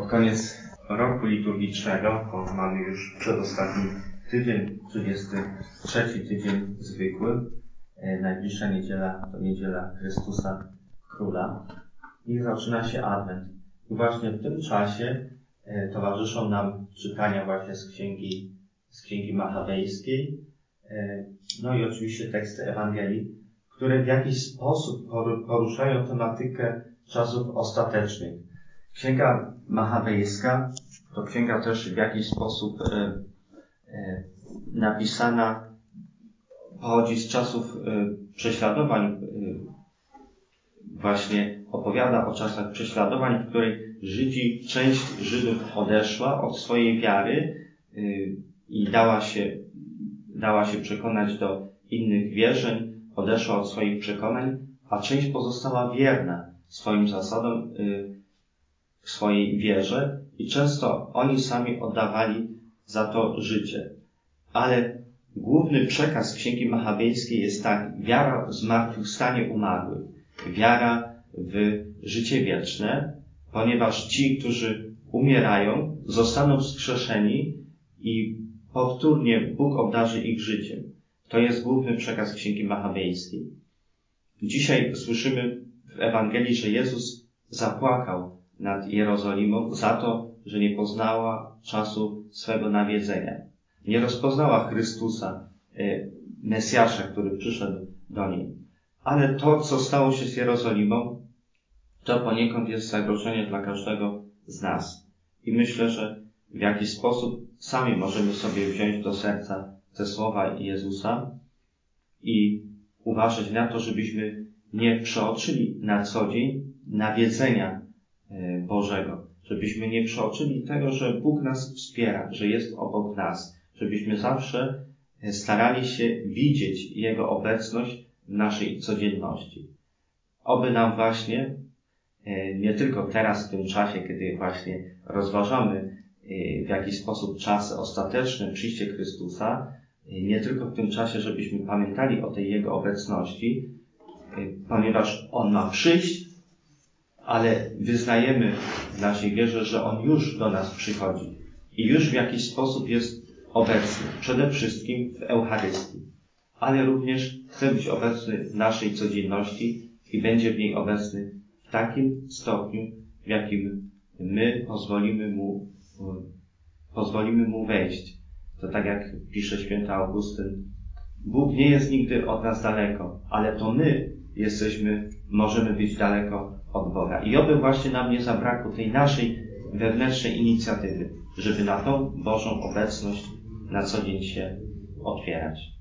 koniec roku liturgicznego, bo mamy już przedostatni tydzień, 33 tydzień zwykły. Najbliższa niedziela to niedziela Chrystusa Króla i zaczyna się Adwent. I właśnie w tym czasie towarzyszą nam czytania właśnie z Księgi Machabejskiej, no i oczywiście teksty Ewangelii, które w jakiś sposób poruszają tematykę czasów ostatecznych. Księga Machabejska to księga też w jakiś sposób napisana, pochodzi z czasów prześladowań, właśnie opowiada o czasach prześladowań, w której część Żydów odeszła od swojej wiary i dała się przekonać do innych wierzeń, odeszła od swoich przekonań, a część pozostała wierna swoim zasadom, swojej wierze i często oni sami oddawali za to życie. Ale główny przekaz Księgi Machabejskiej jest tak: wiara w zmartwychwstanie umarłych, wiara w życie wieczne, ponieważ ci, którzy umierają, zostaną wskrzeszeni i powtórnie Bóg obdarzy ich życiem. To jest główny przekaz Księgi Machabejskiej. Dzisiaj słyszymy w Ewangelii, że Jezus zapłakał nad Jerozolimą za to, że nie poznała czasu swego nawiedzenia. Nie rozpoznała Chrystusa, Mesjasza, który przyszedł do niej. Ale to, co stało się z Jerozolimą, to poniekąd jest zagrożenie dla każdego z nas. I myślę, że w jakiś sposób sami możemy sobie wziąć do serca te słowa Jezusa i uważać na to, żebyśmy nie przeoczyli na co dzień nawiedzenia Bożego. Żebyśmy nie przeoczyli tego, że Bóg nas wspiera, że jest obok nas. Żebyśmy zawsze starali się widzieć Jego obecność w naszej codzienności. Oby nam właśnie, nie tylko teraz w tym czasie, kiedy właśnie rozważamy w jakiś sposób czasy ostateczne, przyjście Chrystusa, nie tylko w tym czasie, żebyśmy pamiętali o tej Jego obecności, ponieważ On ma przyjść, ale wyznajemy w naszej wierze, że On już do nas przychodzi i już w jakiś sposób jest obecny, przede wszystkim w Eucharystii, ale również chce być obecny w naszej codzienności i będzie w niej obecny w takim stopniu, w jakim my pozwolimy Mu wejść. To tak jak pisze święty Augustyn, Bóg nie jest nigdy od nas daleko, ale to my możemy być daleko od Boga. I oby właśnie nam nie zabrakło tej naszej wewnętrznej inicjatywy, żeby na tą Bożą obecność na co dzień się otwierać.